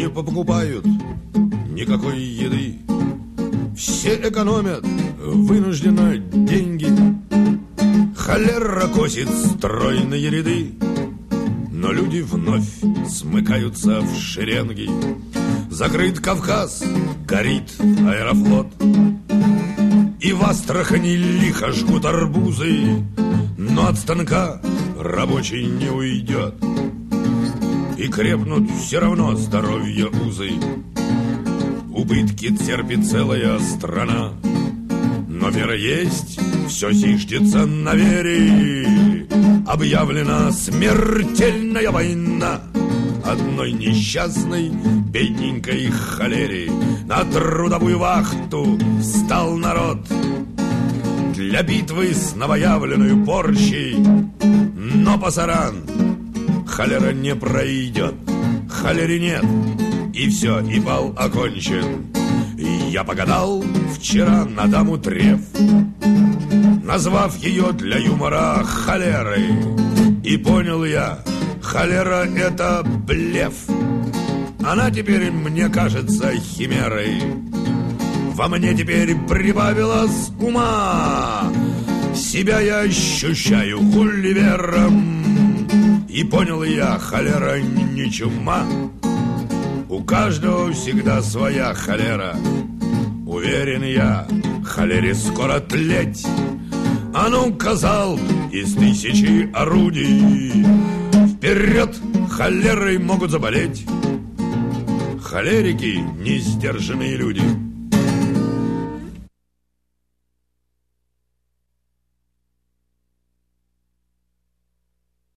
покупают никакой еды. Все экономят вынужденно деньги. Холера косит стройные ряды, но люди вновь смыкаются в шеренги. Закрыт Кавказ, горит Аэрофлот, и в Астрахани лихо жгут арбузы, но от станка рабочий не уйдет, и крепнут все равно здоровье узы. Убытки терпит целая страна, но вера есть, все зиждется на вере. Объявлена смертельная война одной несчастной бедненькой холере. На трудовую вахту встал народ для битвы с новоявленной порчей, но пасаран холера не пройдет, холере нет, и все, и бал окончен. Я погадал вчера на даму Треф, назвав ее для юмора холерой, и понял я, холера — это блеф. Она теперь мне кажется химерой. Во мне теперь прибавилось ума, себя я ощущаю гулливером. И понял я, холера не чума. У каждого всегда своя холера. Уверен я, холере скоро тлеть. А ну, казал, из 1000 орудий вперед, холерой могут заболеть холерики, несдержанные люди.